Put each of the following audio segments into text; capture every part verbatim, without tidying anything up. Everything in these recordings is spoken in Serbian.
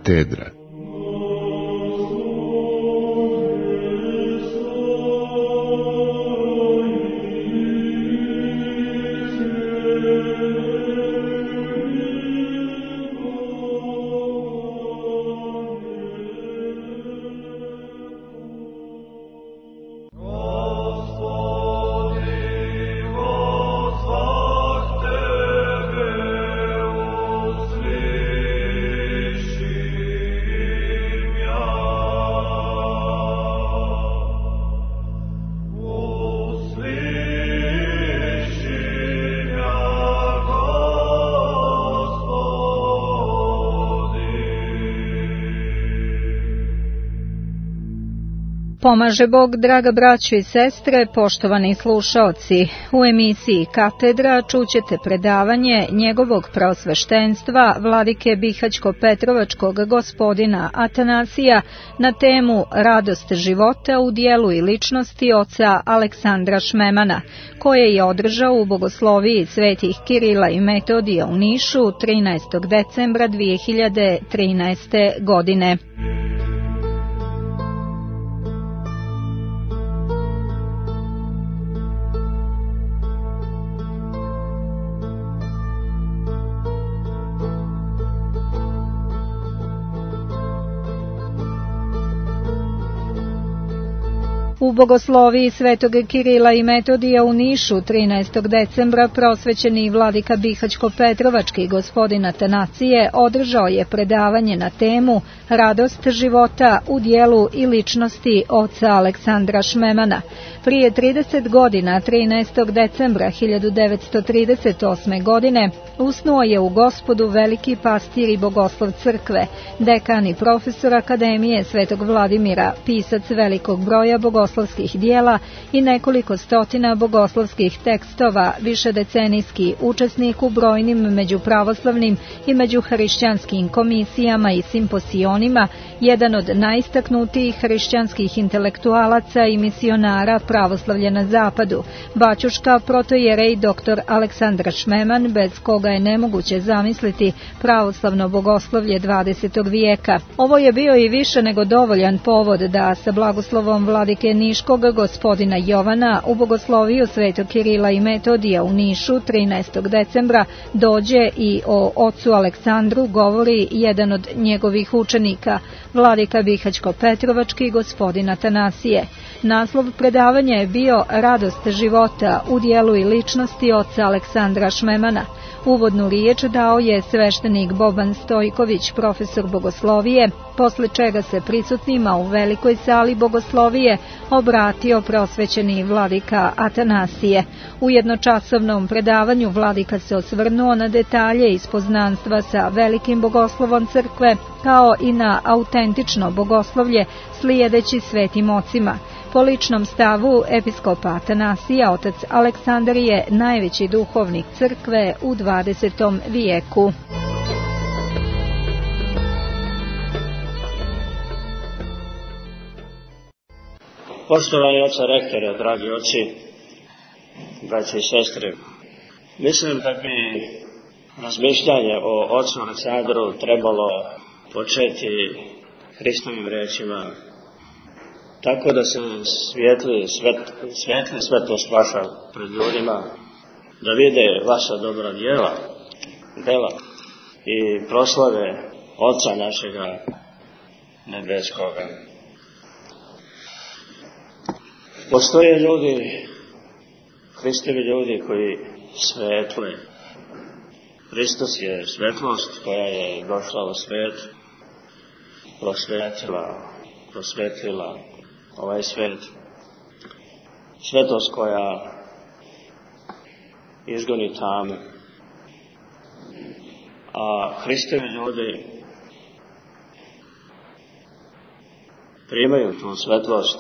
katedra. Pomaže Bog, draga braćo i sestre, poštovani slušaoci. U emisiji Katedra čućete predavanje njegovog preosveštenstva vladike Bihaćko-Petrovačkog gospodina Atanasija na temu Radost života u dijelu i ličnosti oca Aleksandra Šmemana, koje je održao u bogosloviji svetih Kirila i Metodija u Nišu trinaestog decembra dve hiljade trinaeste. godine. U bogosloviji svetog Kirila i Metodija u Nišu trinaestog decembra prosvećeni vladika Bihaćko-Petrovački gospodin Atanacije održao je predavanje na temu Radost života u dijelu i ličnosti oca Aleksandra Šmemana. Prije trideset godina, trinaestog decembra hiljadu devetsto trideset osme. godine, usnuo je u Gospodu veliki pastir i bogoslov crkve, dekan i profesor Akademije Svetog Vladimira, pisac velikog broja bogoslovskih dijela i nekoliko stotina bogoslovskih tekstova, višedecenijski učesnik u brojnim međupravoslavnim i međuhrišćanskim komisijama i simposionima, jedan od najistaknutijih hrišćanskih intelektualaca i misionara pravoslavlja na zapadu, baćuška protojerej doktor Aleksandar Šmeman, bez koga je nemoguće zamisliti pravoslavno bogoslovlje dvadesetog vijeka. Ovo je bio i više nego dovoljan povod da sa blagoslovom vladike Niškog gospodina Jovana u bogosloviju svetog Kirila i Metodija u Nišu trinaestog decembra dođe i o ocu Aleksandru govori jedan od njegovih učenika, vladika Bihaćko-Petrovački gospodin Atanasije. Naslov predavanja je bio Radost života u dijelu i ličnosti oca Aleksandra Šmemana. Uvodnu riječ dao je sveštenik Boban Stojković, profesor bogoslovije, posle čega se prisutnima u velikoj sali bogoslovije obratio prosvećeni vladika Atanasije. U jednočasovnom predavanju vladika se osvrnuo na detalje iz poznanstva sa velikim bogoslovom crkve, kao i na autentično bogoslovlje slijedeći svetim ocima. Po ličnom stavu episkopa Atanasija, otac Aleksandar je najveći duhovnik crkve u dvadesetom vijeku. Poštovani oca rektore, dragi oci, braće i sestre, mislim da bi razmišljanje o ocu Aleksandru trebalo početi Hristovim rečima, tako da se svijetli, svet, svijetli svetlost vaša pred ljudima, da vide vaša dobra djela, dela i proslave Oca našega nebeskoga. Postoje ljudi, Hristovi ljudi koji svetle. Hristos je svetlost koja je došla u svijet, prosvetila, prosvetlila ovaj svijet. Svetlost koja izgoni tame. A Hristovi ljudi primaju tu svetlost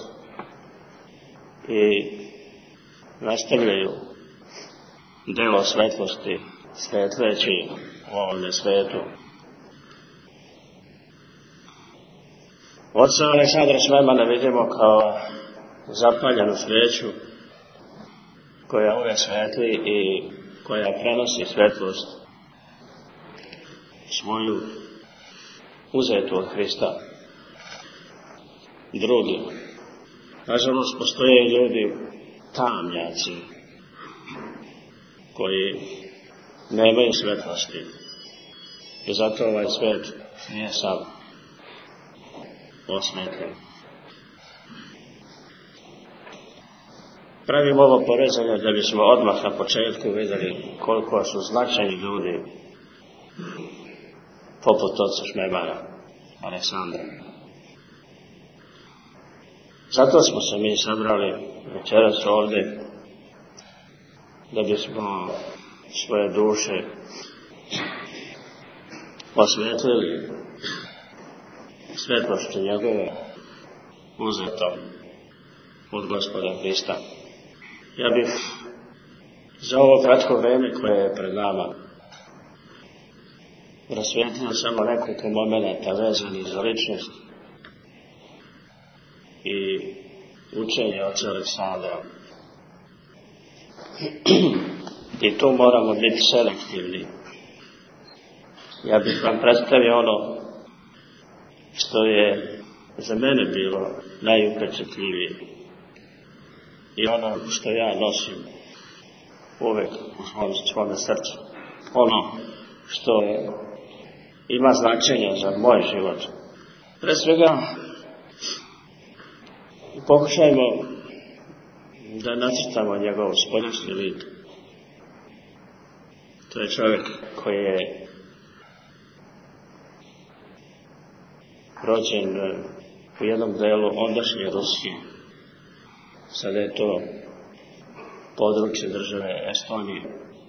i nastavljaju delo svetlosti svetleći u ovome svetu. Oca Aleksandra Šmemana vidimo kao zapaljenu sveću koja uvijek svetli i koja prenosi svetlost svoju uzetu od Hrista. Drugi, nažalost, postoje ljudi tamnjaci koji nemaju svetlosti i zato ovaj svet nije sav osmetljen. Pravim ovo porezanje da bismo odmah na početku vidjeli koliko su značajni ljudi poput oca Šmebara, Aleksandra. Zato smo se mi sabrali večeras ovdje da bismo svoje duše osvetlili svetlošću njegove uzetom od Gospoda Hrista. Ja bih za ovo kratko vrijeme koje je pred nama rasvijetlio samo nekoliko momenata vezanih za ličnost i učenje oca Aleksandra. I tu moramo biti selektivni. Ja bih vam predstavio ono što je za mene bilo najupečatljivije i ono što ja nosim uvek u svom, svome srcu. Ono što ima značenje za moj život. Pre svega, pokušajmo da nacrtamo njegov spoljašnji lik. To je čovjek koji je rođen u jednom delu ondašnje Rusije. Sada je to područje države Estonije.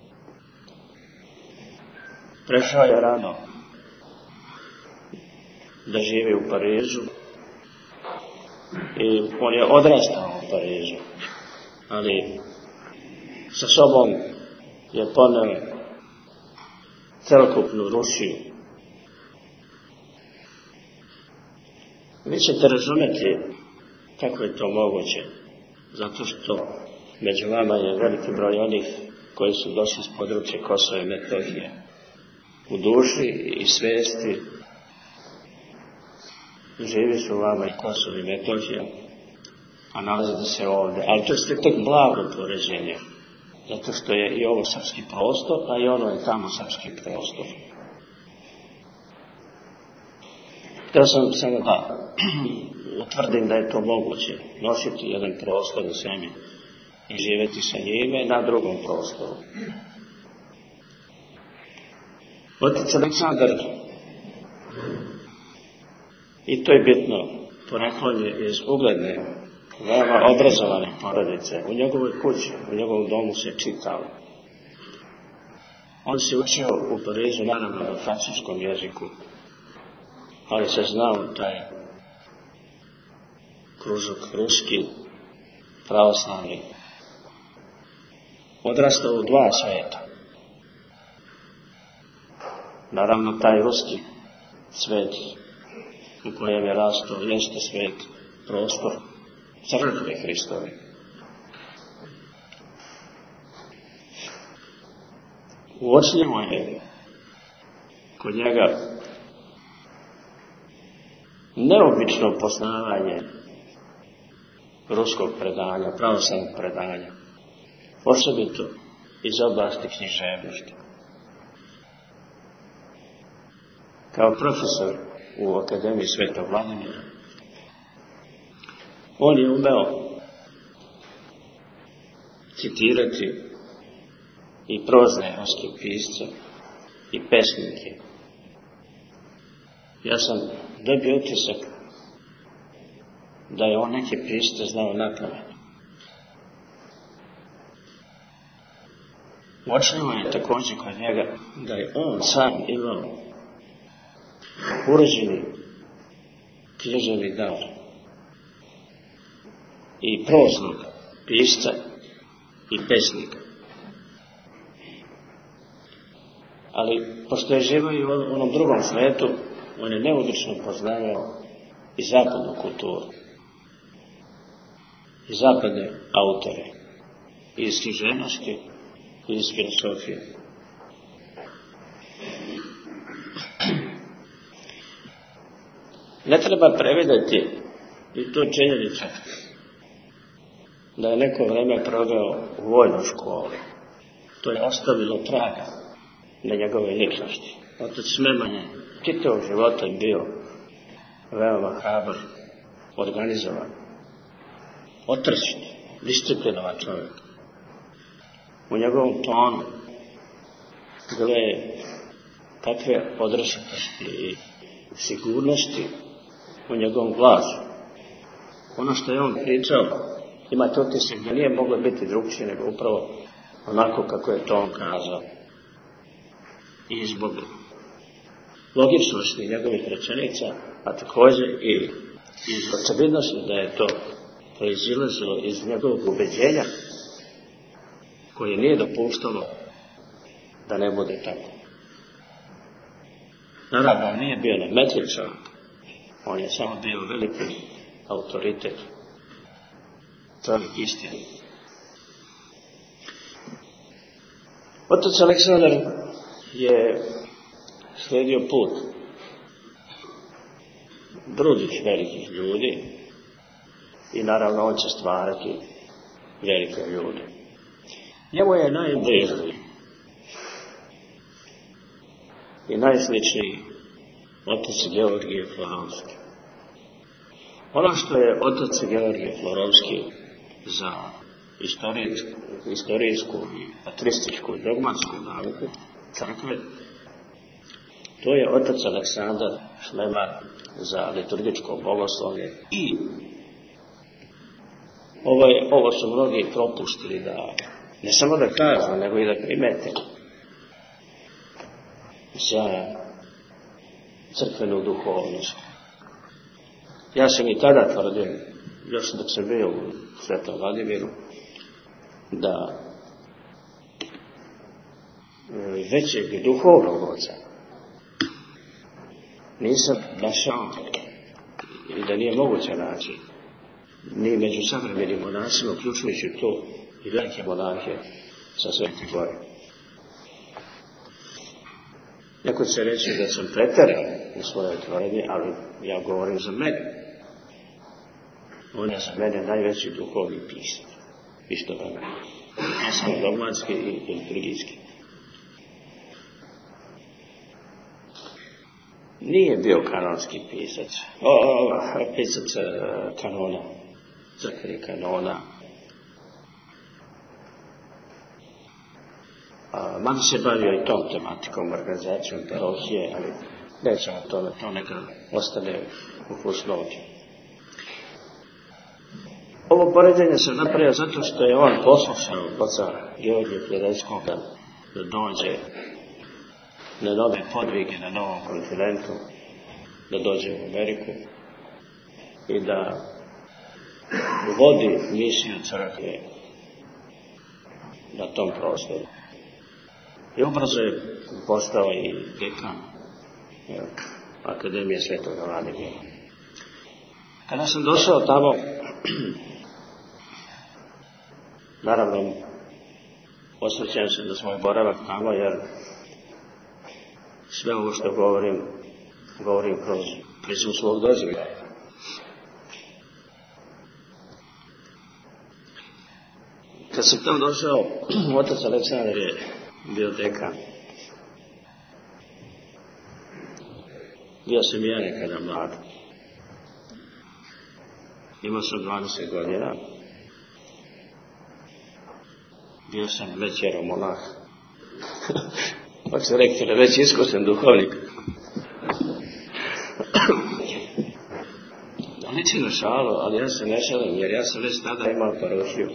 Prešao je rano da živi u Parizu i on je odrastao u Parizu, ali sa sobom je poneo celokupnu Rusiju. Vi ćete razumjeti kako je to moguće, zato što među vama je veliki broj onih koji su došli s područja Kosova i Metohije. U duši i svijesti živi su vama i Kosovo i Metohija, a nalazite se ovdje. Ali to je tek blago poređenje, zato što je i ovo srpski prostor, a i ono je tamo srpski prostor. Htio sam samo da utvrdim da je to moguće, nositi jedan prostor u sebi i živjeti sa njime na drugom prostoru. Otac Aleksandar, i to je bitno, poreklon je iz ugledne, veoma obrazovane porodice. U njegovoj kući, u njegovom domu se čitalo. On se učio u Parizu, naravno, na francuskom jeziku, ali se znao taj kružok ruski, pravoslavni. Odrastao u dva svijeta. Naravno, taj ruski svijet u kojem je rastao jeste svijet, prostor crkve Hristove. Uočljivo je kod njega neobično poznavanje ruskog predanja, pravoslavnog predanja, osobito iz oblasti književnosti. Kao profesor u Akademiji Svetog Vladimira, on je umeo citirati i prozne ruske pisce i pesnike. Ja sam dobio utisak da je on neke pisce znao napamet. Uočljivo je također kod njega da je on sam imao urođeni književni dar i proznog pisca i pesnika. Ali, pošto je živio i u onom drugom svijetu, on je neobično poznavao i zapadnu kulturu, i zapadne autore, i iz književnosti, i iz filosofije. Ne treba previdjeti i tu činjenicu da je neko vreme proveo u vojnoj školi. To je ostavilo traga na njegove ličnosti. Otac Smeman je čitavog života je bio veoma hrabar, organizovan, otrčit, disciplinovan čovjek. U njegovom tonu bilo je takve odrešitosti i sigurnosti u njegovom glasu. Ono što je on pričao, imate utisak da nije moglo biti drugčije nego upravo onako kako je to on kazao. I zbog logičnosti njegovih rečenica, a također i iz očevidnosti da je to proizilazilo iz njegovog ubeđenja koje nije dopuštalo da ne bude tako. Naravno, on nije bio nemetričan, on je samo bio veliki autoritet, čovjek istine. Otac Aleksandar je slijedio put drugih velikih ljudi i naravno on će stvarati velike ljude. Njemu je najbliži i najsličniji otac Georgije Florovski. Ono što je otac Georgije Florovski za istorijsku, istorijsku i patrističku i dogmatsku nauku crkve, to je otac Aleksandar Šmeman za liturgičko bogoslovlje i ovo, je, ovo su mnogi propustili da ne samo da kažu, nego i da primete za crkvenu duhovnost. Ja sam i tada tvrdio, još dok sam bio u Svetom Vladimiru, da većeg duhovnog oca nisam našao i da nije moguće naći ni među savremenim monasima, uključujući to i velike monahe sa Svete Gore. Neko će reći da sam preterao u svojoj tvrdnji, ali ja govorim za mene. On je za mene najveći duhovni pisac. Isto vremena. Ja sam dogmatski i liturgijski. Nije bio kanonski pisac. O, o, pisac kanona. Crkvenih kanona. Mada se bavio i tom tematikom, organizacijom parohije, ali nećemo to, to neka ostane u fusnoći. Ovo poređenje sam napravio zato što je on poslušao oca Georgija Florovskoga da dođe na nove podvige na novom kontinentu, da dođe u Ameriku i da vodi misiju crkve na tom prostoru. I ubrzo je postao i dekan Akademije Svetog Vladimira. Kada sam došao tamo, naravno, osvrćam se na svoj boravak tamo, jer sve ovo što govorim, govorim kroz prizmu svog doživljaja. Kad sam tamo došao, otac Aleksandar je bio dekan. Bio sam ja nekada mlad. Imao sam dvadeset godina. Bio sam već jeromonah. Oče rektore, već iskusan duhovnik. Da liči na šalu, ali ja se ne šalim, jer ja sam već tada imao parohiju.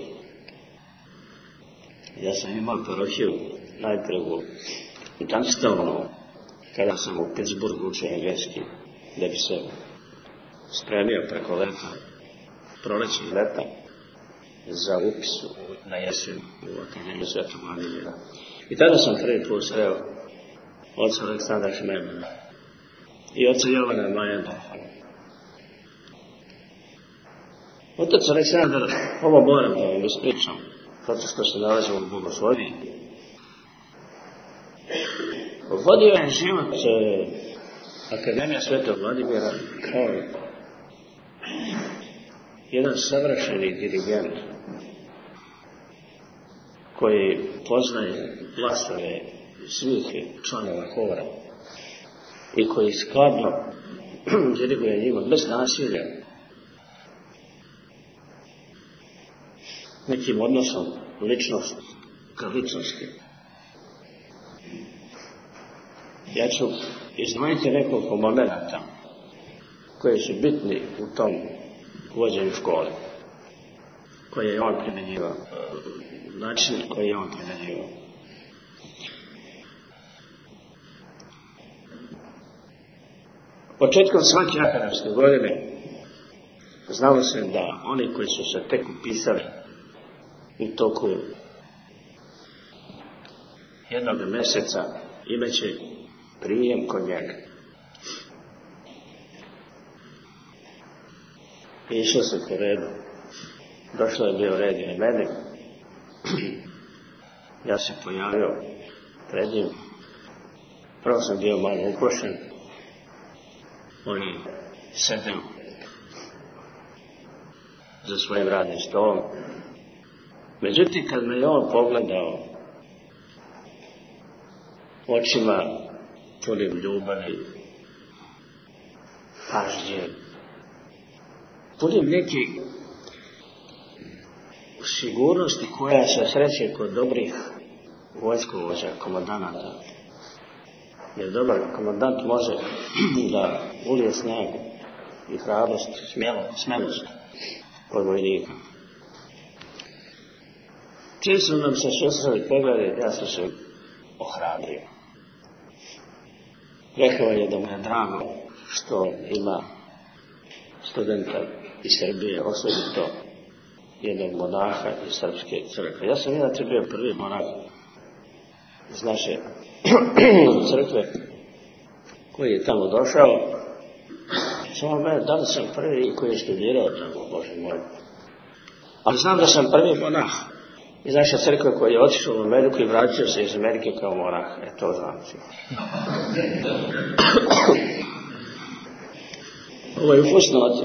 Ja sam imao parohiju najprije u Dunstonu, kada sam u Pittsburghu učio engleski, da bi se spremio preko leta, prolećnog leta, za upis na jesen u Akademiju Svetog Vladimira. I tada sam prvi put sreo oca Aleksandra Šmemana i oca Jovana Majendorfa. Otac Aleksandar, ovo moram da vam ispričam, zato što se nalazimo u Bogosloviji. Vodio je život Akademija Svetog Vladimira kao jedan savršeni dirigent koji poznaje glasove svih članova hora i koji skladno diriguje njima bez nasilja, nekim odnosom ličnost ka ličnosti. Ja ću izdvojiti nekoliko momenata koji su bitni u tom vođenju škole, koje je on primjenjivao, način koji je on primjenjivao. Početkom svake akademske godine znalo se da oni koji su se tek upisali u toku jednog mjeseca imaće prijem kod njega. I išlo se po redu. Došlo je bio red i meni. Ja se pojavio pred njim. Prvo sam bio malo ukošen. On je sedeo za svojim radnim stolom. Međutim, kad me je on pogledao očima punim ljubavi, pažnje, punim neke sigurnosti koja se sreće kod dobrih vojskovođa, komandanata. Jer dobar komandant može da ulije snagu i hrabrost, smelost kod vojnika. Čim su nam se susreli poglede, ja sam se ohrabrio. Rekao je da mu je drago što ima studenta iz Srbije, osobito jednog monaha iz Srpske crkve. Ja sam inače bio prvi monah iz naše crkve koji je tamo došao. Samo mene, da li sam prvi koji je studirao tamo, Bože moj. Ali znam da sam prvi monah iz naše crkve koji je otišao u Ameriku i vratio se iz Amerike kao monah. E, to znam. Ovo je u fusnoti.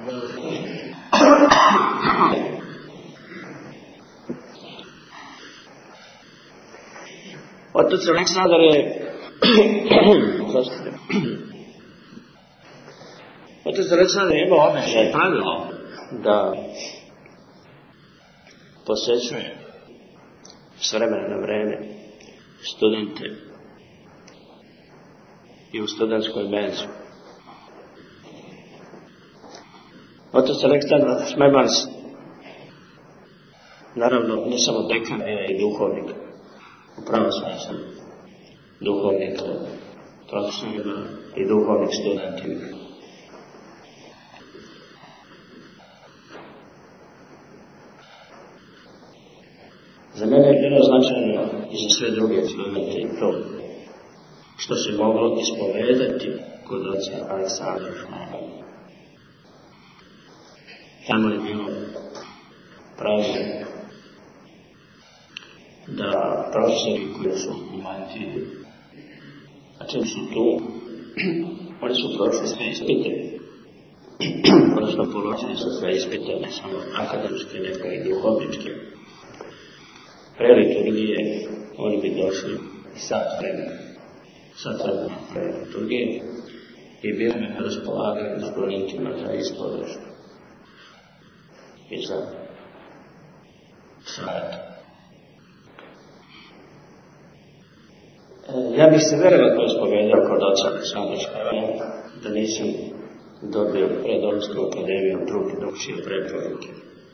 Otac Aleksandar je Otac Aleksandar je imao običaj pravilo da posjećuje s vremena na vreme studente i u studentskoj menzu. Otac Aleksandar Smemans, naravno ne samo dekan, je i duhovnik, u pravom smislu, duhovnik profesorima i duhovnik studentima. Za mene je bilo značajno i za sve druge studente i to što se moglo ispovedati kod oca Aleksandra. Tamo je bilo pravilno da profesori koji su u mantiji, a čim su tu, oni su prošli sve ispite, odnosno položili su sve ispite, ne samo akademske, nego i duhovničke. Pre liturgije oni bi došli i sat vremena, sat vremena pre liturgije i bili bi na raspolaganju studentima za ispodršku i za savjet. Ja bih se verovatno ispovedao kod oca Aleksandra Škavanja da nisam dobio pred Odrsku akademiju drugi drugčije preporuke.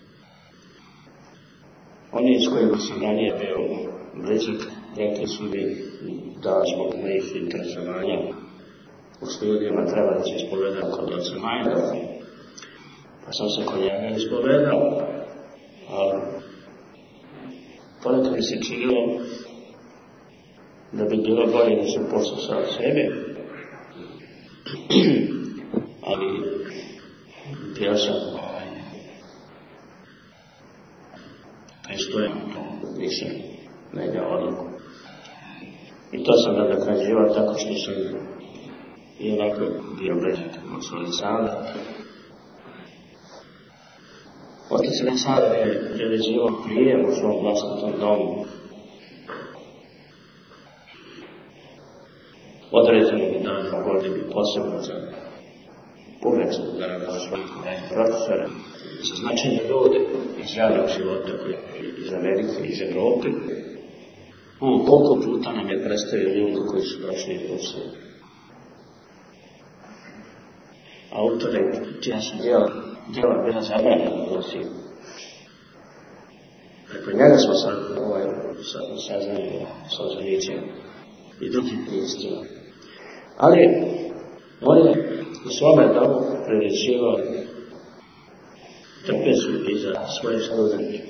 Oni s kojima sam ranije bio blizak, rekli su mi da zbog mojih interesovanja u studijama treba da se ispovedam kod oca Majnova. Pa sam se kod njega ispovedao, ali ponekad mi se činilo da bi bilo bolje da sam poslušao od sebe, ali bio sam pristojan, nisam menjao odluku. I to sam nadoknađivao tako što sam i onako bio bližak od svoj Aleksandra. Otac Aleksandar je realizirao prijem u svom vlastitom domu. Određenog dana godini bi posebno za publicu, naravno svojih profesora, za značajne ljude iz javnog života, koji iz Amerike, iz Evrope. On koliko puta nam je predstavio ljudi koji su došli iz Rusije. Autore, čija su djela, djela bila zabranjena u Rusiji. Preko njega smo sad ovaj, saznali sa Ozanićem i drugim piscima. Ali on je u svome domu priličivao trpezu i za svoje studente.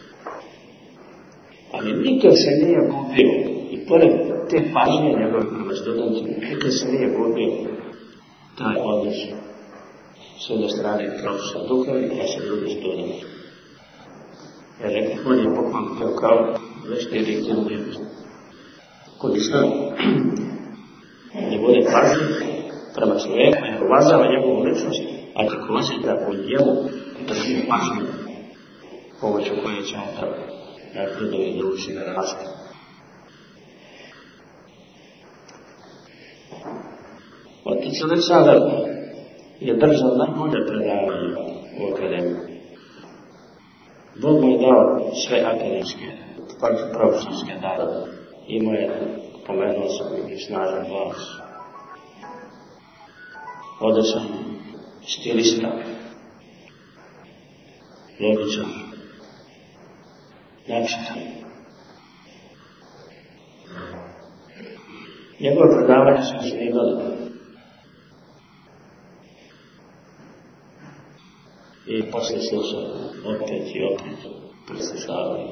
Ali nikad se nije gubio, i pored te pažnje njegove prema studentima, nikad se nije gubio taj odnos s jedne strane profesora duhovnika, a sa druge studenta. Jer rekao, on je bukvalno bio kao vešti diktir u nebesnu. Kod islam ne bude pažnje prema čovjeku, ne uvažava njegovu ličnost, a također da u njemu drži pažnju pomoću koje će on da napreduje i da uči na rastu. Otac Aleksandar je držao najbolje predavanje u akademiji. Bog mu je dao sve akademske, profesorske dare. Imao je, pomenuo sam, i snažan glas. Odličan stilista, logičan, načitan. Njegove predavanja su snimali i poslije slušali opet i opet preslušavali.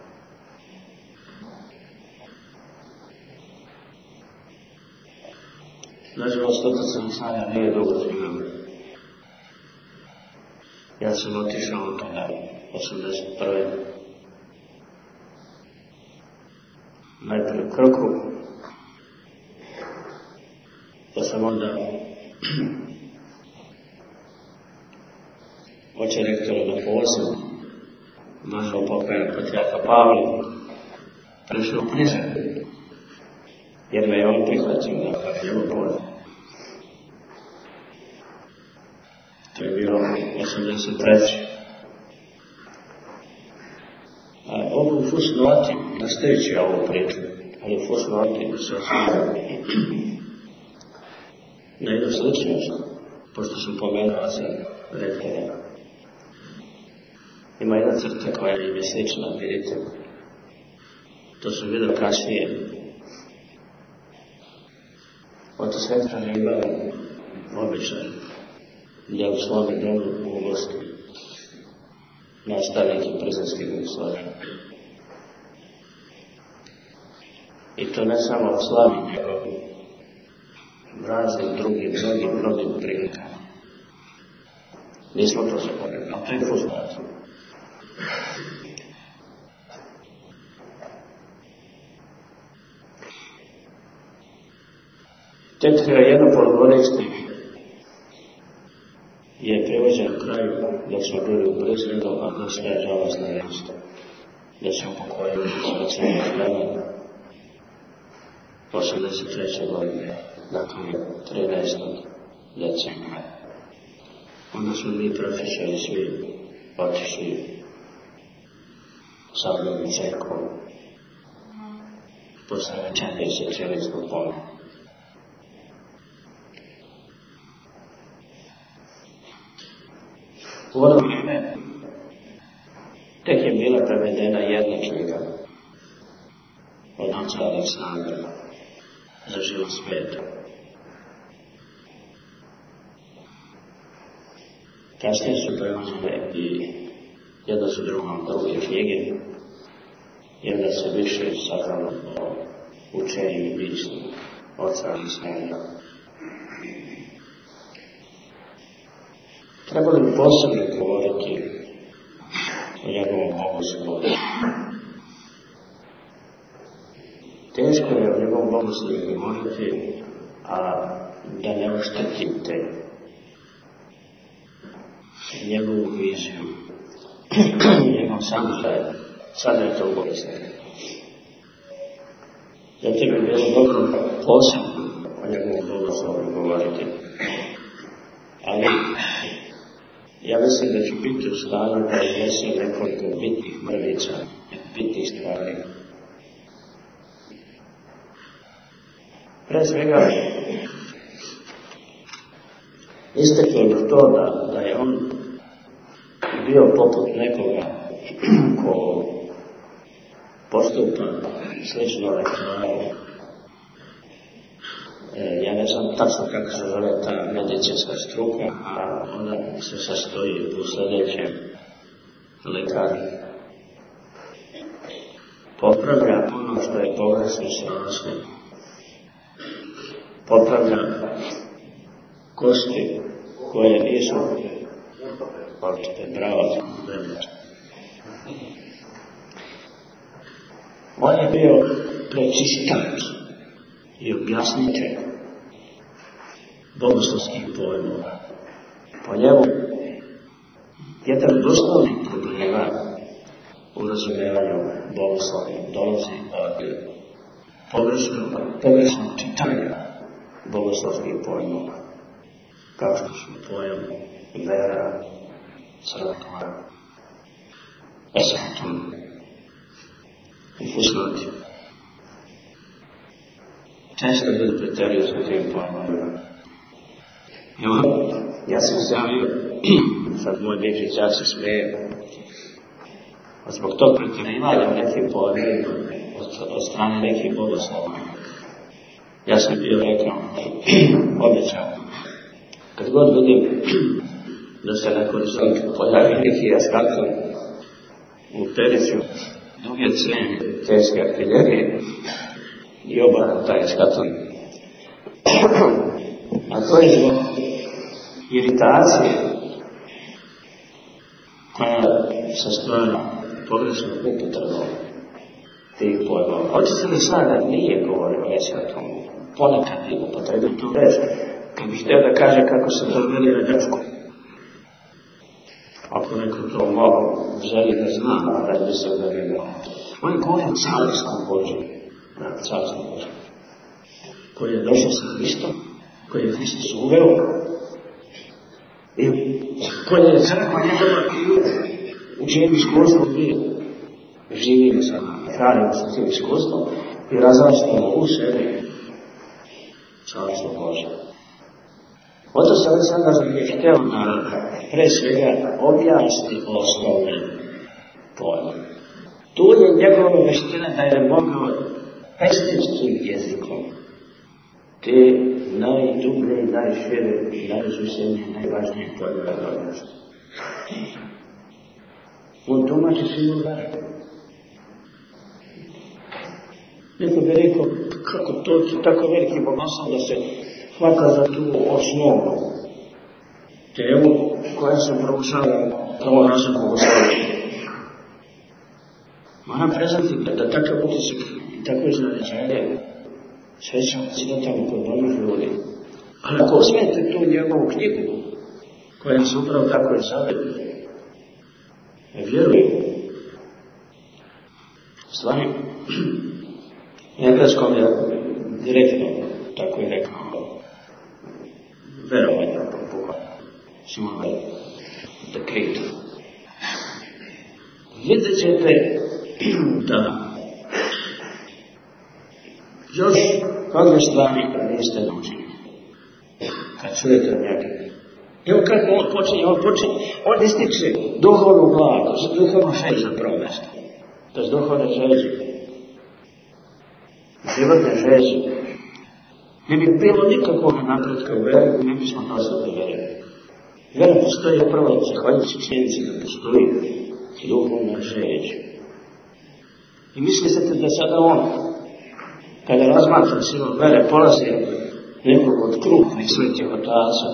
Nažalost, otac Aleksandar nije dugo živio. Ja sam otišao od toga osamdeset prve. Najprije u Krku, pa sam onda oče rektora na poziv, došao pokojnog patrijarha Pavla, prešao u Križar, jer me je on prihvatio da kako njemu poziv. To je bilo osamdeset treće. A ovo u fusnoti, nastavići ovu priču, ali u fusnoti se osnovno na jednu sličnost, pošto sam pomenuo sam rektora. Ima jedna crta koja im je slična, vidite. To sam vidio kasnije. Otac Aleksandar je imao običaj da u svome domu ugosti nastavnike Prizrenskih bogoslovija. I to ne samo u slavi, nego u raznim drugim, drugim, drugim prilikama. Nismo to zaboravili, ali to je fusnat. Tek jedno polugodište je prevođen u kraju dok smo bili u Prizrenu, a da sve je žalostna vijest da se upokojili sa cijelog vremena osamdeset treće godine, dakle trinaestog decembra. Onda smo mi profesori svi otišli u Savljenu crkvu posle večernje socijalističkog pola. U ono vrijeme tek je bila prevedena jedna knjiga od oca Aleksandra za život svijeta. Kasnije su prevođene i jedna su drugom druge knjige, jer da se više saznalo o učenju i pismu oca Aleksandra. Trebali bi posebno govoriti o njegovom bogoslovlju. Teško je o njegovom bogoslovlju govoriti, a da ne oštetite njegovu viziju, njegov sadržaj, sadržaj tog bolesnika. Zato bi bilo dobro posebno o njegovom blagoslovu govoriti. Ali ja mislim da ću biti u stanju da iznesem nekoliko bitnih mrvica, bitnih stvari. Pre svega, isteklo je to da, da je on bio poput nekoga ko postupa slično lekaru. E, ja ne znam tačno kako se zove ta medicinska struka, a ona se sastoji u sljedećem. Lekar popravlja ono što je pogrešno sraslo. Popravlja kosti koje nisu počete, bravo, velike. On je bio prečistač i objasnitelj bogoslovskih pojmova. Po njemu jedan od osnovnih problema u razumijevanju bogoslovlja dolazi od pogrešnog, pogrešnog čitanja bogoslovskih pojmova, kao što su pojam vera, crkva, esatum i fusnoti. Često ljudi preteruju sa tim pojmovima. Ja sam zavio, sad moj dječić, ja se smijem, zbog tog preterivanja nekim pojmovima od, od strane nekih bogoslova. Ja sam bio rekao, obećao, kad god vidim da se na horizontu pojavi neki askaton u periću duge crene teške artiljerije i obaram taj askaton. A to je zbog iritacije koja se stvara pogrešnom upotrebom tih pojmova. Očito da sada nije govorio o eskatomu. Ponekad je upotrebio tu reč, kad bih htio da kaže kako se to veli na grčku. Ako neko to mogu želi da zna, da bi se da vidio. On je govorio o carskom Božjem, na carskom Božjem, koji je došao sa Hristom, koji je Hristos uveo i koji je crkva njegova u čijem iskustvu bio. Živimo sa hranimo sa tim iskustvom i razraštamo u sebi carstvo Božje. Oto se Aleksandar je htio da pre svega objasni osnovne pojme. Tu je njegova veština da je mogao pesničkim jezikom te najdublje, najšire, najzusenije, najvažnije pojme odnosno. On tumači svima vera. Neko bi rekao, kako to je tako veliki bogoslov da se hvata za tu osnovu temu koja se proučava kao naša bogoslovlja. Moram preznati da takav utisak i takve izražaje sve će ocitati kod onih ljudi. Ali ako uzmete tu njegovu knjigu, koja se upravo tako i zove, vjerujem, stvari, engleskom je direktno, tako je rekao, verovanje, Boga, Simon Weil, the Creator. Vidjet ćete da još kakve stvari niste naučili, kad čujete njega. Evo kako on počinje, on počinje, on ističe duhovnu vladu, duhovnu želju za prvo mjesto. To je duhovne želje. Životne želje. Ne bi bilo nikakvog napretka u veri, ne bismo došli do vere. Vera postoji upravo zahvaljujući činjenici da postoji duhovna želja. I mislite da sada on, kada razmatra silom vere, polazi nekog od krupnih svetih otaca,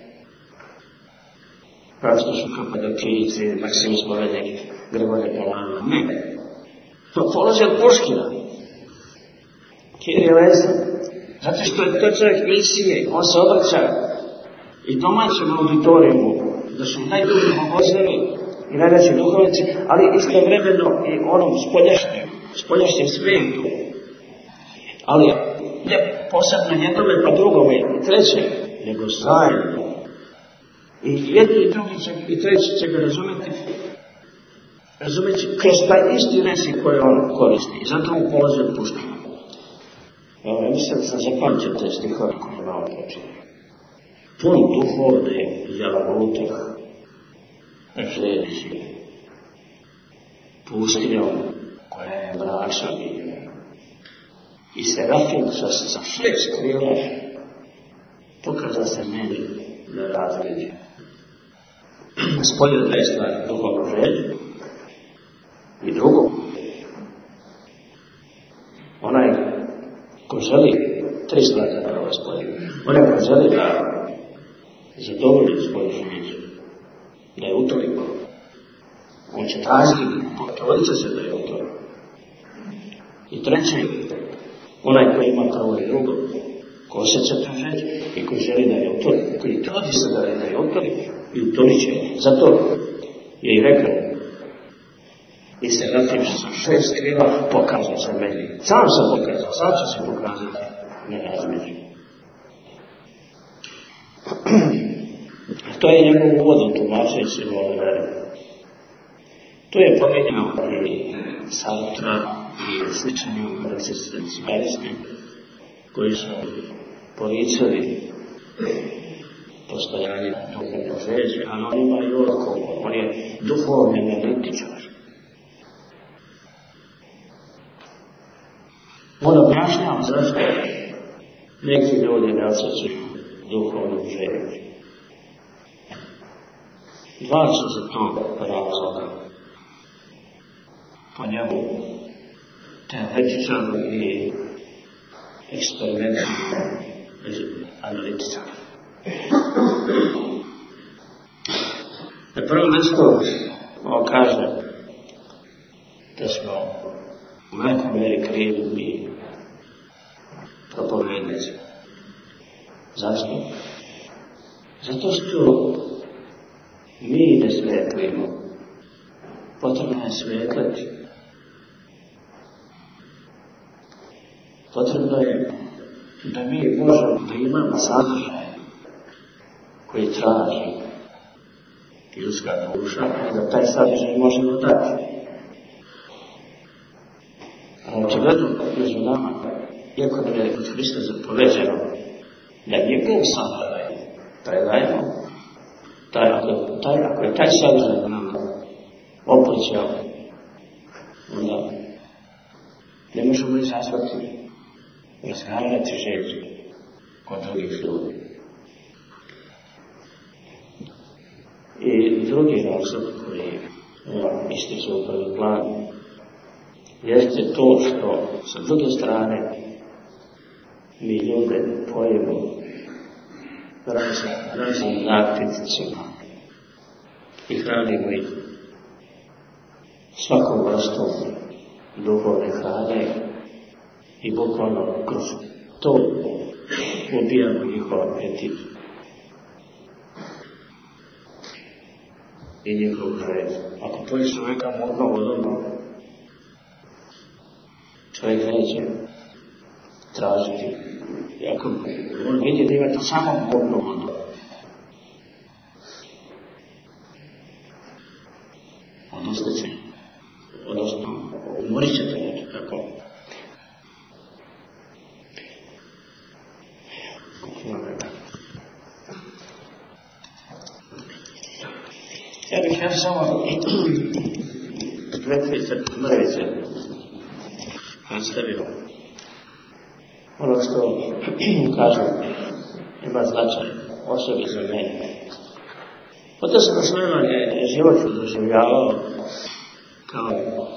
kao što su Kapadokijci, Maksim Spovednik, Grigorije Palama. Ne. To polazi od Puškina. Kirije Leza, Zato što je to čovjek misije, on se obraća i domaćem auditorijumu, da su najduži bogozeli i najveći duhovnici, ali istovremeno i onom spoljašnjem, spoljašnjem svijetu. Ali ne posebno jednome pa drugome i treće, nego zajedno. I jedni i drugi će, i treći će ga razumjeti, razumjeti kroz taj isti resi koji on koristi. I zato mu poziv puštamo. Ja mislim da sam zapamćio te stihove koje malo počinje. Pun duhovne jalavuta, žeđi, pustinjom koja je mračna bila. I Serafim sa, sa šest krila pokaza se meni na razgledi. Spolje dve stvari, duhovnu želju i drugo. Onaj ko želi, tri stvari da prvo spolje. Onaj ko želi da zadovolji svoju želju, da je utoliko. On će tražiti, potrudit će se da je utoliko. I treće, onaj koji ima prvo i drugo, ko osjeća tu želju i koji želi da je utoliko, koji trudi se da je utoliko i utolit će. Zato je i rekao, i se Serafim sa šest krila pokazao se meni. Sam se pokazao, sam će se pokazati na razmeđu. To je njegov uvod u tumačeći ove vere. Tu je pominjao i Sartra i slični egzistencialisti koji su poricali postojanje duhovne želje, ali on ima i odgovor, on je duhovni analitičar. On objašnjava zašto neki ljudi ne osjećaju duhovnu želju. Dva su za to razloga. Po njemu teoretičar i eksperimentalni analitičar. Na prvo mjesto on kaže da smo u velikoj meri krivi mi propovednici. Zašto? Zato što mi ne svetlimo. Potrebno je svetliti. Potrebno je da mi možemo da imamo sadržaj koji traži ljudska duša i da taj sadržaj možemo dati. A očigledno među nama, iako nam je od Hrista zapoveđeno da njegov sadržaj predajemo, taj, ako, taj, ako je taj sadržaj nama opoćao, onda ne možemo izazvati razgledati želju kod drugih ljudi. I drugi razlog koji on ističe u prvi plan jeste to što sa druge strane mi ljude pojemo raznim, raznim napiticima i hranimo ih svakom vrstom duhovne hrane i bukvalno kroz to ubijamo njihov apetit i njihov želj. Ako poješ čovjeka modno vodom, čovjek neće tražiti. I ako on vidi da imate samo modno vodu, odnosno će, odnosno umorit ćete nešto tako. Ja bih ja samo pretvice, mrvice nastavio. Ono što kažem ima značaj osobi za mene. Od se da je život doživljavao kao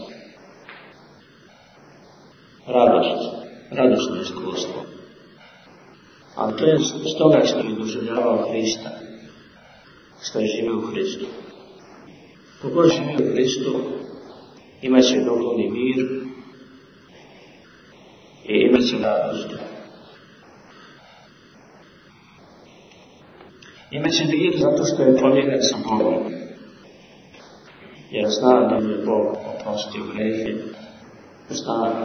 radost, radosno iskustvo. A to je stoga što je doživljavao Hrista, što je živio u Hristu. Kogod živi u Hristu, imat će duhovni mir i imat će radost. Imaće mir zato što je pomjeren sa Bogom. Jer zna da mu je Bog oprostio grehe. Zna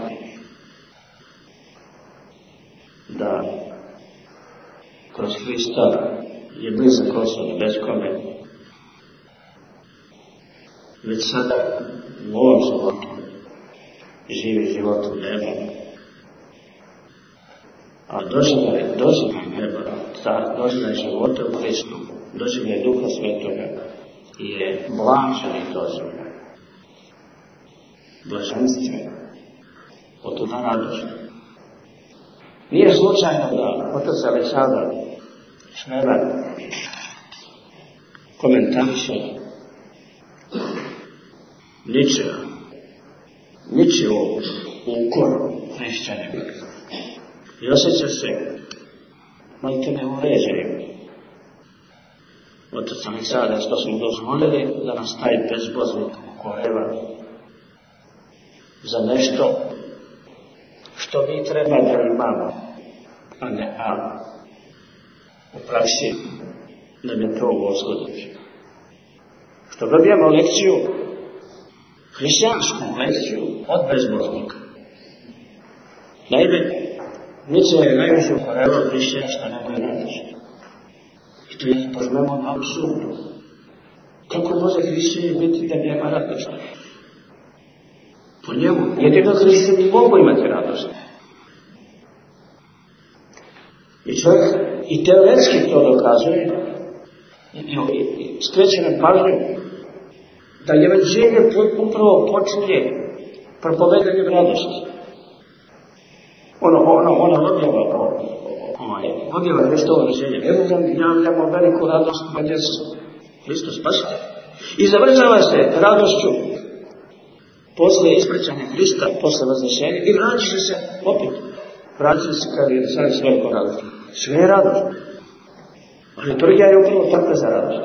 da kroz Hrista je blizak Ocu nebeskome. Već sada u ovom životu živi život u nebu. A doživljaj, doživljaj neba, doživljaj života u Hristu, doživljaj Duha Svetoga je blaženi doživljaj. Blaženstven. Od toga radost. Nije slučajno da otac Aleksandar Šmeran komentariše Ničija, Ničiju ukor hrišćanima. I osjeća se malo te ne uređenim. Otac Aleksandar, što smo dozvolili da nas taj bezboznik ukoreva za nešto što mi treba da imamo, a ne a u praksi nam je to uzgoditi. Što dobijamo lekciju, hrišćansku lekciju od bezboznika. Naime, Niče je najviše ukorevao hrišćanstva nego je radost. I to je pozmemo na apsurdu. Kako može hrišćanin biti da nema radost? Po njemu, jedino hrišćani mogu imati radost. I čovjek i teoretski to dokazuje i, i, i skreće nam pažnju da evanđelje upravo počinje propovedanjem radosti. Ono, ono, ono odjeva, odjeva nešto evanđelje. Evo nam javljamo veliku radost na djecu. Hristos spasitelj. I završava se radošću posle ispričanja Hrista, posle vaznešenja i vraća se opet. Vraća se kada je sad s velikom radošću. Sve je radost. A liturgija je upravo takva za radost.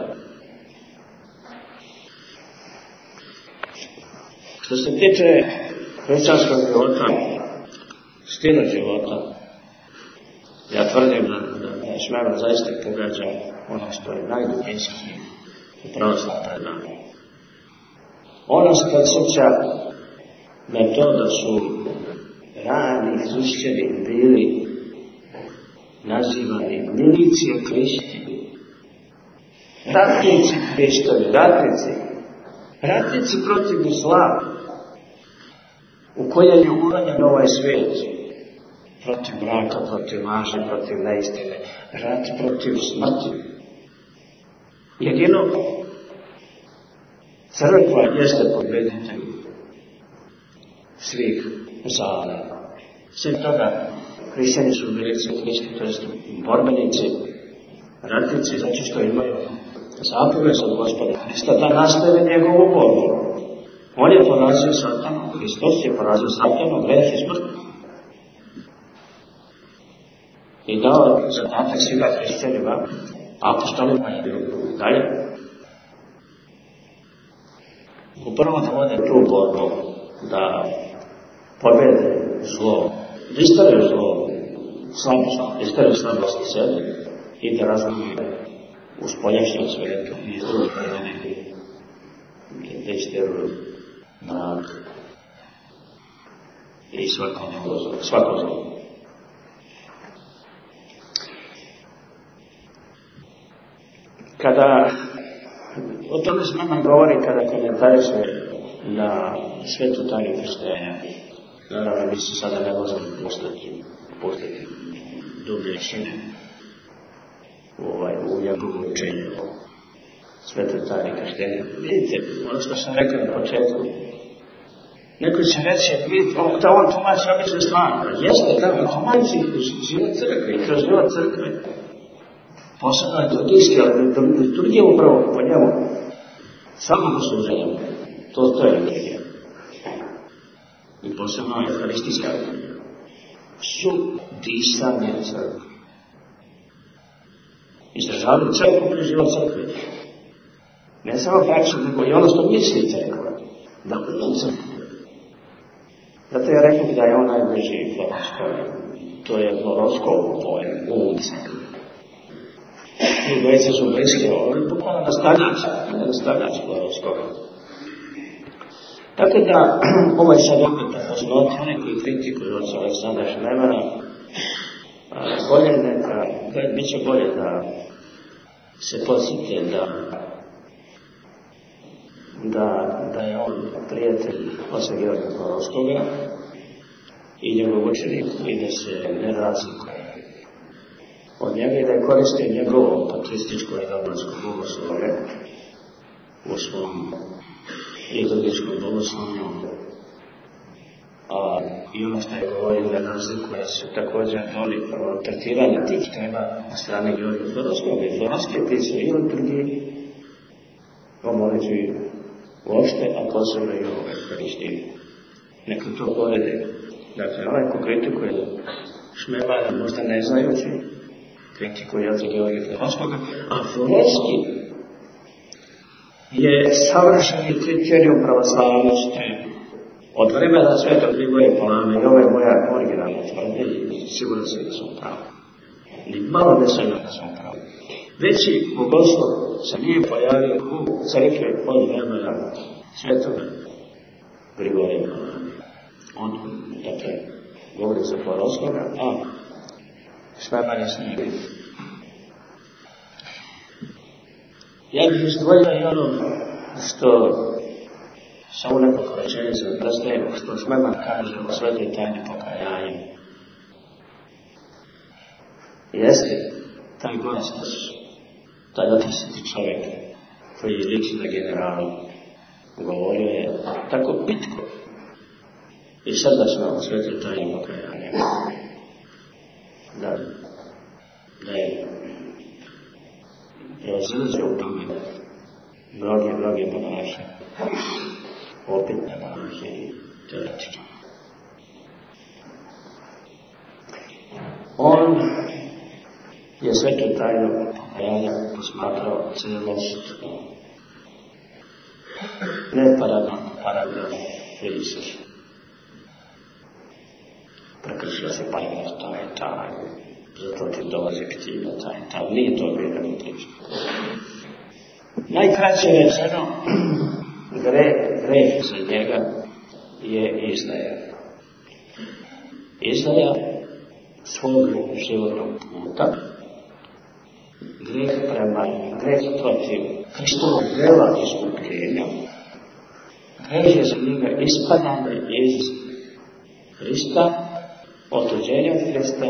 Što se tiče hrišćanskog života, stila života, ja tvrdim da, da, da Šmeran zaista pogađa ono što je najdubinskije u pravoslavnom predanju. Ono se podsjeća na to da su rani hrišćani bili nazivani milicija Hrišćani, ratnici Hristovi, ratnici, ratnici protiv zla, u koje je uranjen ovaj svijet, protiv braka, protiv laži, protiv neistine, rat protiv smrti. Jedino crkva jeste pobjeditelj svih zala. Sve toga hrišćani su bili Hristi, to jest borbenici, ratnici, zato što imaju zapovest od Gospoda Hrista da nastave njegovu borbu. On je porazio satanu, Hristos je porazio satanu, greh i smrt. I dao zadatak svima hrišćanima, apostolima i dalje. Upravo da vode tu borbu, da pobjede zlo, da istavaju zlo, slabost, da istavaju slabost sebe i da razumije u spoljašnjem svijetu i iz drugih ljudi, da istavaju mrak i svako zlo. Svako zlo. Kada o tome s nama govori, kada komentariše na svetu tajnu krštenja, naravno mi se sada ne možemo postati, postati dublje šine u, ovaj, u njegovom učenju svetu tajnu krštenja. Vidite, ono što sam rekao na početku, neko će reći, vidite, da on tumači obične stvari. Jeste, da, on tumači život crkve i kroz život crkve. Posebno je liturgijski, ali liturgija upravo po njemu samog služenja. To, to je liturgija. I posebno je euharistijska liturgija. Su disanje crkve. Izdržavaju celokupni život crkve. Ne samo praksu, nego i ono što misli crkva. Da u crkve. Zato ja rekao da je on najbliži Florovskoj. To je Florovskog pojem u crkve. I dvojice su bliske, ovo je bukvalno nastavljač, nastavljač Borovskoga. Tako da, ovo je sad opet poznati, oni koji kritikuju oca Aleksandra Šmemana, bolje neka, bit će bolje da se podsjete da, da, da je on prijatelj oca Georgija Borovskoga i njegov učenik i da se ne razlikuje od njega i da je koristio njegovo patrističko i domansko bogoslovlje u svom liturgijskom bogoslovlju. A i ono što je govorio da razlikuje se također oni tretiranje tih tema na strane Georgija Borovskoga i Florovske pisao i o liturgiji, o molitvi uopšte, a posebno i o Euharistiji. Neka to porede. Dakle, ovaj ko kritikuje Šmemana, možda ne znajući, kritikuje oca Georgija Borovskoga, a Florovski je savršeni kriterijum pravoslavnosti od vremena Svetog Grigorija Palame i ovo je moja originalna tvrdnja i sigurno se da sam pravo. Ni malo ne sam da sam pravo. Veći bogoslov se nije pojavio u crkvi od vremena Svetog Grigorija Palame. On, dakle, govori za Borovskoga, a Šmeman je s njim. Ja bih izdvojila i ono što samo nekoliko rečenica preznajem, što Šmeman kaže o svetoj tajni pokajanja. Jeste taj gostas, taj otisiti čovjek koji liči na generalu, govorio je tako pitko i srdačno o svetoj tajni pokajanja. Da, da je preozilazio u tome mnogi, mnogi monaše, opitne monaše i teoretičke. On je svetu tajnu pokajanja posmatrao celostno, ne paragraf, paragraf trideset. Prekršio se paragraf taj, taj, zato ti dolazi ptiva, taj, taj, nije to bilo ni priča. Najkraće rečeno, greh, greh za njega je izdaja. Izdaja svog životnog puta, greh prema, greh protiv Hristovog dela iskupljenja, greh je za njega ispadanje iz Hrista, otuđenja od Hrista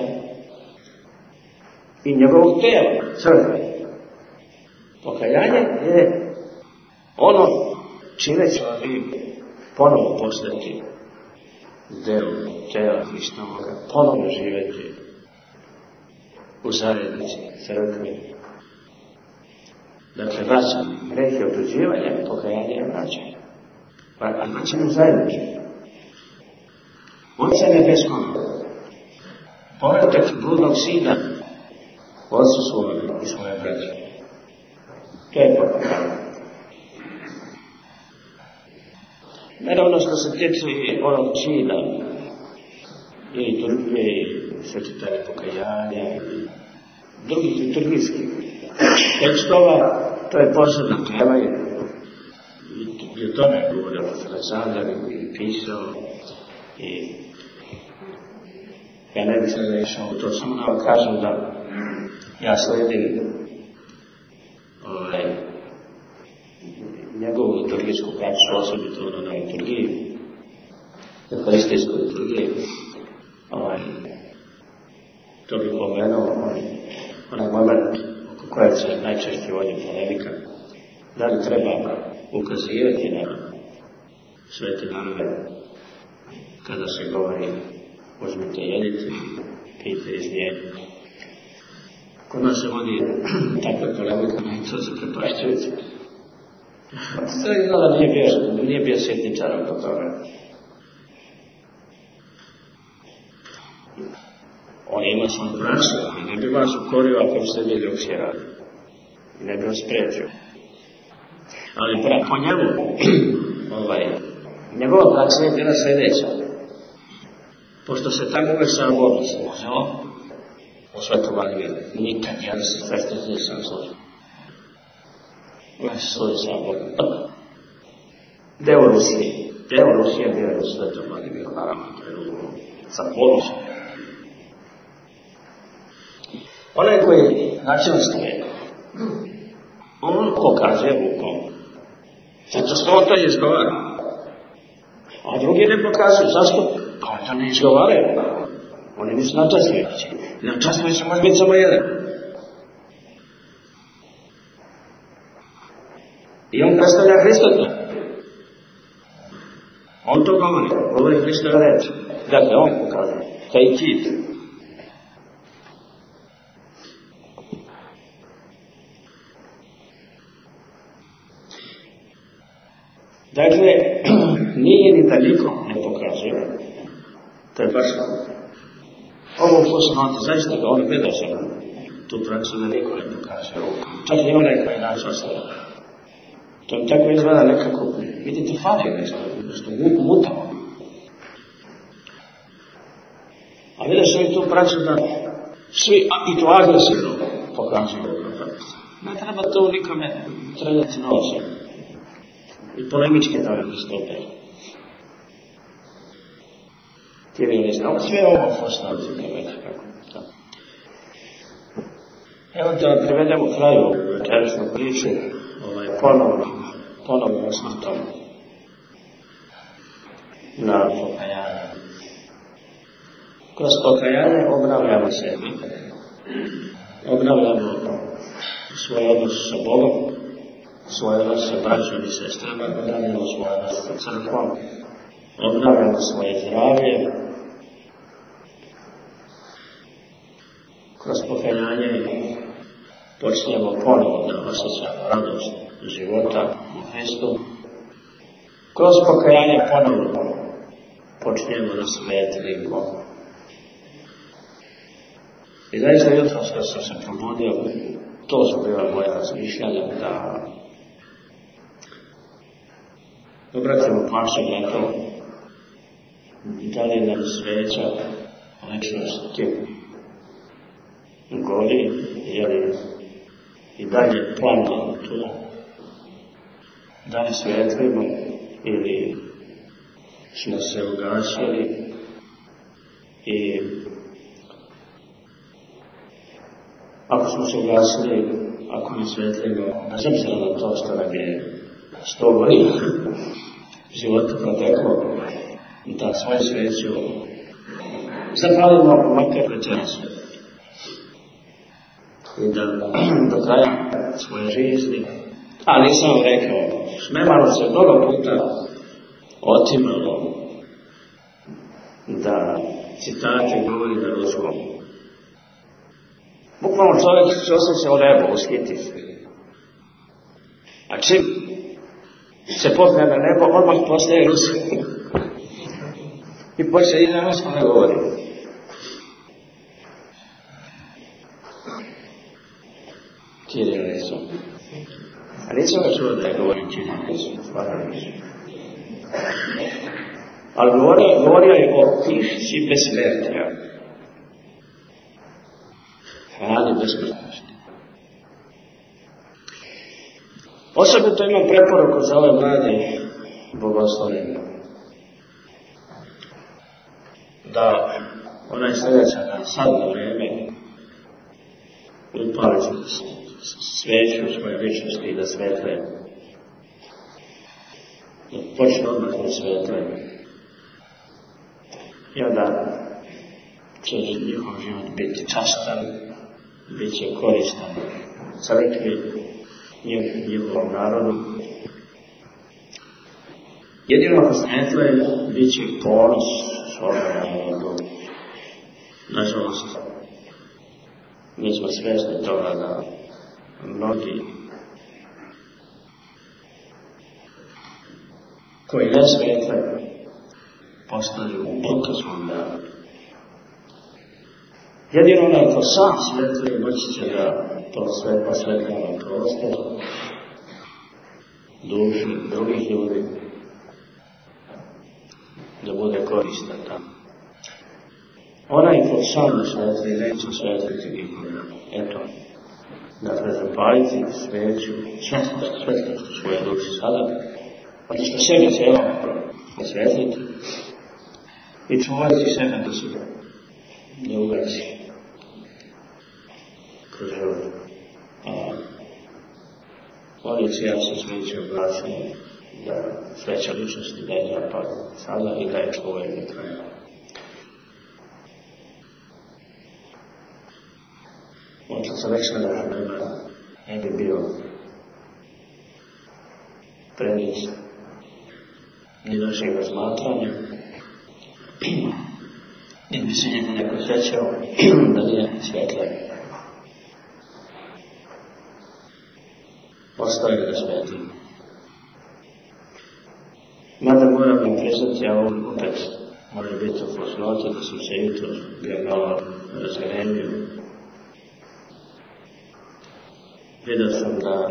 i njegovog tela, crkve. Pokajanje je ono čime ćemo mi ponovo postati deo tela Hristovoga, ponovo živjeti u zajednici crkve. Dakle, vraćanje, greh je otuđivanje, pokajanje je vraćanje. A vraćanje u zajednici. Oca nebeskog, povratak bludnog sina, Otcu svome i svoje braće. To je pokajanje. Naravno što se tiče onog čina i liturgije i svete tajne pokajanja i drugih liturgijskih tekstova, to je posebna tema i o tome je govorio Aleksandar i pisao i ja ne bih sada išao u to, samo da vam kažem da ja sledim ovaj, njegovu liturgijsku praksu, osobito ono na liturgiji, euharistijskoj liturgiji. Ovaj, to bih pomenuo onaj, onaj moment oko kojeg se najčešće vodi polemika, da li treba ukazivati na svete danove kada se govori uzmite jedite i pijte iz nje. Kod nas se vodi takva polemika i to se prepašćujući. To je izgleda nije bio, nije bio sjetničar oko toga. On ima svoju praksu, ali ne bi vas ukorio ako biste bili drugšće radili. I ne bi vas spriječio. Ali pra, po njemu, ovaj, njegova praksa je bila sljedeća. Pošto se tamo uvek saborno služilo, u Svetom Vladimiru. Nikad, ja da se svesti nisam služio. Ja se služio sam Bogom. Deo Rusije. Deo Rusije bio u Svetom Vladimiru, naravno, sa ponosom. Onaj koji načelstuje, on pokazuje rukom. Zato što on to izgovara. A drugi ne pokazuju. Zašto? Pa on to ne izgovaraju. Oni nisu načelstvujući. Načelstvujući može biti samo jedan. I on predstavlja Hristota. On to govori. Govori Hristova reč. Dakle, on pokazuje. Taj kit. Dakle, nije ni da niko ne pokazuje. To je baš ovo posljedno, zaista ga ono gledao sam tu praksu da niko ne pokazuje. Čak i onaj koji nas ostalo. To mi tako izgleda nekako, vidite, fali nešto, nešto mutavo. A vidiš li tu praksu da svi, i to agresivno pokazuju. Ne treba to nikome trljati nosom. I polemičke tamo pristupe. Kiril ne znao sve ovo postaviti nemojte kako. Evo da privedemo kraju večerašnju priču, ovaj, ponovno, ponovno osnotom na pokajanje. Kroz pokajanje obnavljamo se. Obnavljamo svoj odnos sa Bogom, svoj odnos sa braćom i sestrama, obnavljamo svoj odnos sa crkvom, obnavljamo svoje zdravlje. Kroz pokajanje počnemo ponovo da osjećamo radost života u Hristu. Kroz pokajanje ponovo počnemo da svetlimo. I zaista jutros kad sam se probudio, to su bila moja razmišljanja da obratimo pažnju na to da li nam sveća ličnosti gori, je li i dalje plamno tu, da li svetlimo ili smo se ugasili i ako smo se ugasili, ako ne svetlimo, bez obzira na to što nam je sto godina života proteklo, da svoju sveću zapalimo makar večeras. I da do kraja svoje žizni, a nisam rekao, smemalo se mnogo puta otimalo da citate govori na ruskom. Bukvalno čovjek se osjeća u nebo, uskiti se. A čim se popne na nebo, odmah postaje ruski. I počne i na ruskom ne govori. Kirilicu. A nisam ga čuo da je govorio Kirilicu, stvarno nisam. Ali govorio, govorio je o pišći besmrtja. Hrani besmrtnosti. Osobito imam preporuku za ove mlade bogoslovene. Da onaj sljedeća dan, sad na vreme, upali sveću svoje ličnosti i da svetle. Da počne odmah da svetle. I onda će njihov život biti častan, bit će koristan crkvi, njihovom narodu. Jedino ako svetle, bit će ponos svoga narodu. Nažalost, mi smo svjesni toga da mnogi koji ne svetle postaju buka svom narodu. Jedino onaj ko sam svetli moći će da to sve posvetljava prostor duši drugih ljudi, da bude koristan tamo. Onaj ko sam svetli, neće svetliti nikoga. Eto, dakle, zapaliti sveću, svetlost u svojoj duši sada, odnosno sebe cijelo osvetliti i čuvati sebe da se ne ugazi kroz život. Moliti ja se sveće oblačenje, da sveća ličnosti da je zapali sada i da je čuvaju do kraja. Možda sam rekao da nema, ne bi bio prednic ni našeg razmatranja, ni bi se njega neko srećao da nije svjetljiv. Ostaje da svetli. Mada moram vam priznati, ja ovo opet može biti u fosnoti, da sam se jutro bio malo razgrenio. Vidio sam da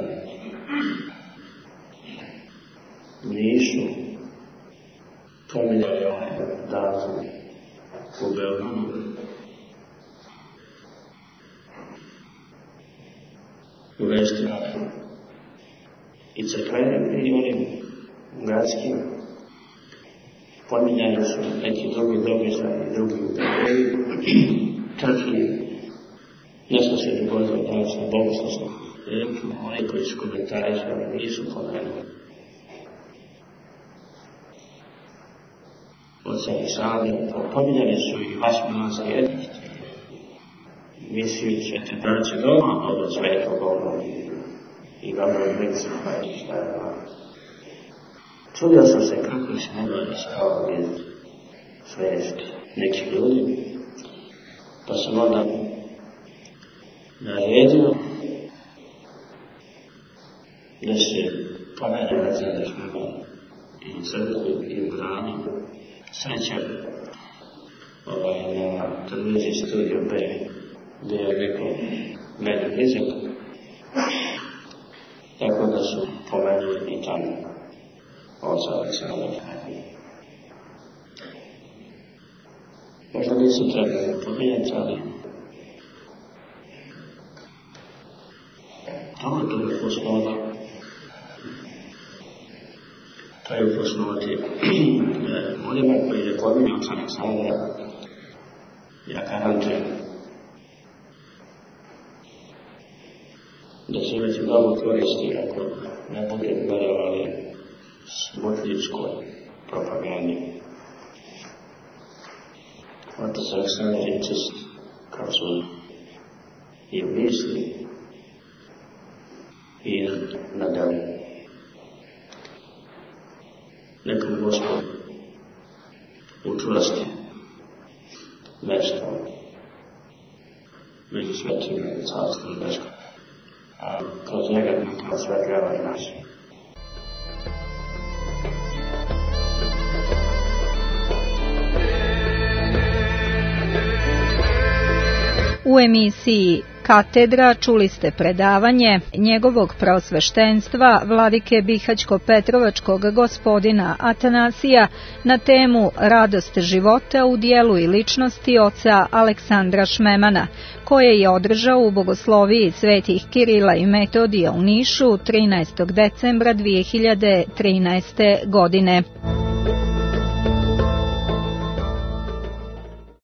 nisu pominjali ovaj datum u Beogradu. U vestima i crkvenim i onim gradskim pominjani su neki drugi događaji, drugi upravljaju, čak i nešto se dogodilo danas na bogoslovskom reku, oni koji su komentarisali nisu pomenuli. Od sami sami, pominjani su i Vašmilanski edikt, misiju Svete braće doma, od Svetog Boga i Gabriel Principa i šta je vam. Čudio sam se kako se mogla da stava vidjeti svijesti nekih ljudi, pa sam onda naredio da se pomene da smo imali i crkvu i u brani. Sreća ovaj, na televiziji Studio B, gdje je rekao meni bližak, tako da su pomenuli i tamo oca Aleksandra. Možda nisu trebali pominjati, ali tamo to je posloda. To je u poslovati onima koji je pominjao oca Aleksandra, ja garantujem da će imati mnogo koristi ako ne bude vjerovali smutljivskoj propagandi. Otac Aleksandar je čist kao su i u misli i na delu. Nekom Gospod učvrsti mjesto među svetima i carstvom Božjim, a kroz njega nam osvetljava i nas. U emisiji Katedra čuli ste predavanje njegovog preosveštenstva vladike Bihaćko-Petrovačkog gospodina Atanasija na temu Radost života u dijelu i ličnosti oca Aleksandra Šmemana, koje je održao u bogosloviji svetih Kirila i Metodija u Nišu trinaestog decembra dvije hiljade trinaeste godine.